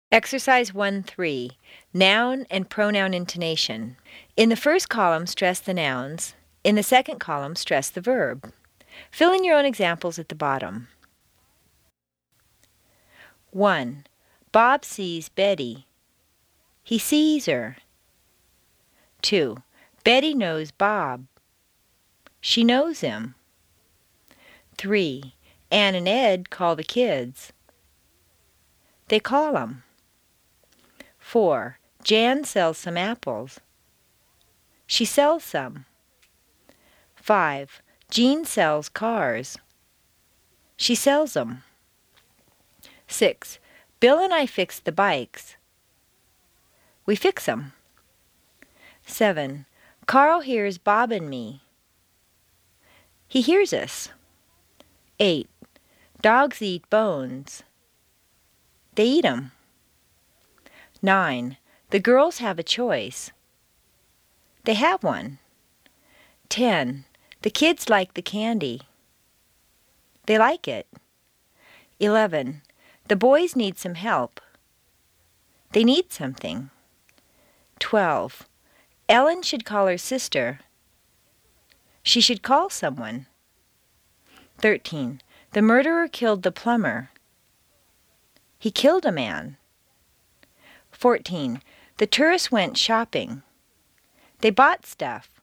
Exercise 1-3, noun and pronoun intonation. In the first column, stress the nouns. In the second column, stress the verb. Fill in your own examples at the bottom. 1. Bob sees Betty. He sees her. 2. Betty knows Bob. She knows him. 3. Ann and Ed call the kids. They call 'em. 4. Jan sells some apples. She sells some. 5. Jean sells cars. She sells 'em. 6. Bill and I fixed the bikes. We fix 'em. 7. Carl hears Bob and me. He hears us. 8. Dogs eat bones. They eat 'em. 9. The girls have a choice. They have one. 10. The kids like the candy. They like it. 11. The boys need some help. They need something. 12. Ellen should call her sister. She should call someone. 13. The murderer killed the plumber. He killed a man. 14. The tourists went shopping. They bought stuff.